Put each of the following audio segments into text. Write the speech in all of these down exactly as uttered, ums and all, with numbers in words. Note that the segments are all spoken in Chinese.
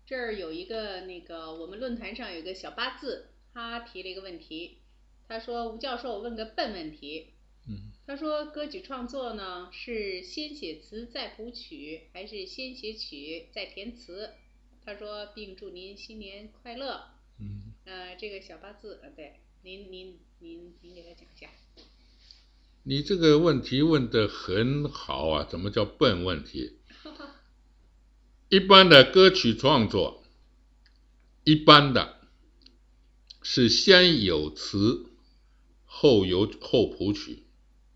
这儿有一个那个我们论坛上有一个小八字，他提了一个问题，他说吴教授问个笨问题， 嗯， 他说歌曲创作呢是先写词再谱曲，还是先写曲再填词？他说并祝您新年快乐。 嗯， 呃，这个小八字，呃，对，您您您您给他讲一下。 你这个问题问得很好啊，怎么叫笨问题？一般的歌曲创作，一般的是先有词，后有后谱曲。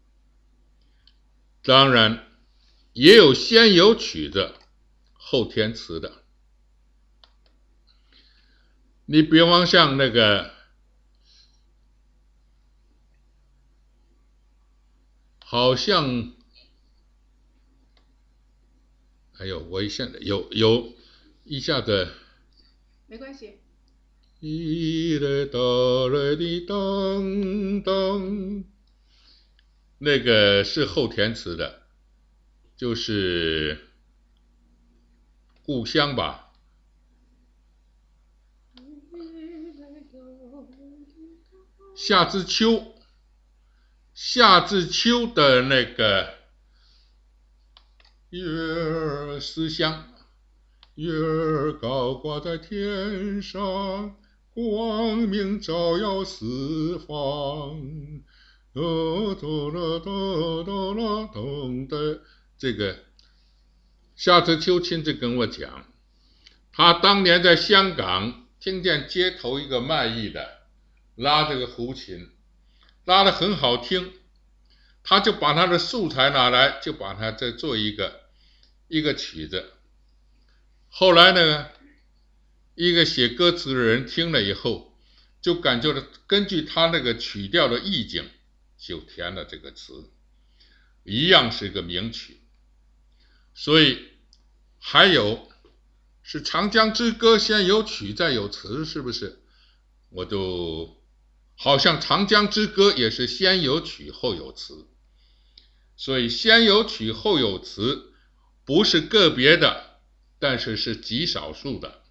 当然，也有先有曲子，后填词的。你比方像那个，好像，哎呦，我一下子有有一下子， 没关系。 一嘞哒嘞哩当当，那个是后填词的，就是故乡吧。夏之秋，夏之秋的那个月儿思乡，月儿高挂在天上，光明照耀四方。哒哒啦哒哒啦咚的，这个夏之秋亲自跟我讲，他当年在香港听见街头一个卖艺的拉这个胡琴，拉得很好听，他就把他的素材拿来，就把它再做一个一个曲子。后来呢，一个写歌词的人听了以后，就感觉到根据他那个曲调的意境，就填了这个词，一样是一个名曲。所以还有是长江之歌先有曲再有词，是不是？我就好像长江之歌也是先有曲后有词，所以先有曲后有词不是个别的，但是是极少数的。